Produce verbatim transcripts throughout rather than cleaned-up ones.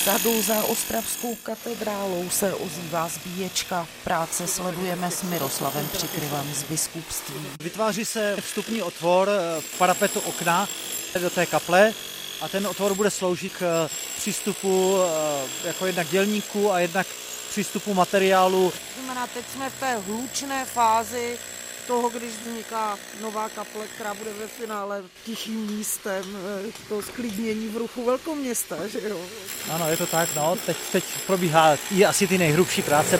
Vzadu za ostravskou katedrálou se ozývá zbíječka. Práce sledujeme s Miroslavem Přikryvem z biskupství. Vytváří se vstupní otvor v parapetu okna do té kaple a ten otvor bude sloužit k přístupu jako jednak dělníků a jednak přístupu materiálu. Znamená, teď jsme v té hlučné fázi toho, když vzniká nová kaple, která bude ve finále tichým místem to sklidnění v ruchu velkoměsta, že jo? Ano, je to tak, no, teď, teď probíhá i asi ty nejhrubší práce.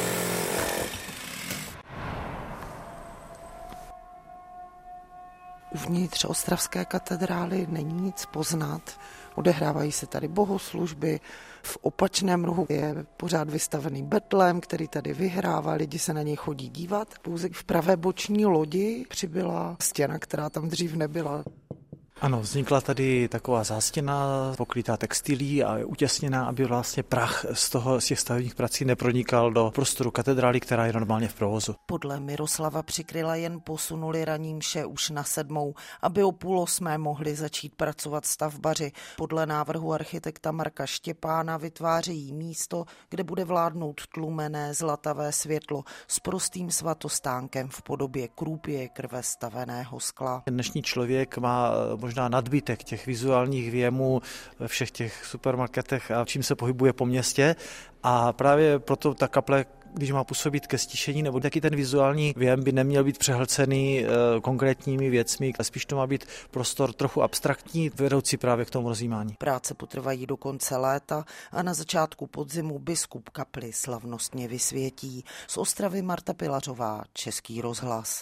Uvnitř ostravské katedrály není nic poznat. Odehrávají se tady bohoslužby. V opačném rohu je pořád vystavený betlém, který tady vyhrává, lidi se na něj chodí dívat. Pouze v pravé boční lodi přibyla stěna, která tam dřív nebyla. Ano, vznikla tady taková zástěna pokrytá textilí a je utěsněná, aby vlastně prach z toho z těch stavebních prací nepronikal do prostoru katedrály, která je normálně v provozu. Podle Miroslava Přikryla jen posunuli ranní mše už na sedmou, aby o půl osmé mohli začít pracovat stavbaři. Podle návrhu architekta Marka Štěpána vytvářejí místo, kde bude vládnout tlumené zlatavé světlo s prostým svatostánkem v podobě krůpě krve staveného skla. Dnešní člověk má možná nadbytek těch vizuálních věmů ve všech těch supermarketech a čím se pohybuje po městě a právě proto ta kaple, když má působit ke stišení, nebo taky ten vizuální věm by neměl být přehlcený e, konkrétními věcmi, a spíš to má být prostor trochu abstraktní, vedoucí právě k tomu rozjímání. Práce potrvají do konce léta a na začátku podzimu biskup kapli slavnostně vysvětí. Z Ostravy Marta Pilařová, Český rozhlas.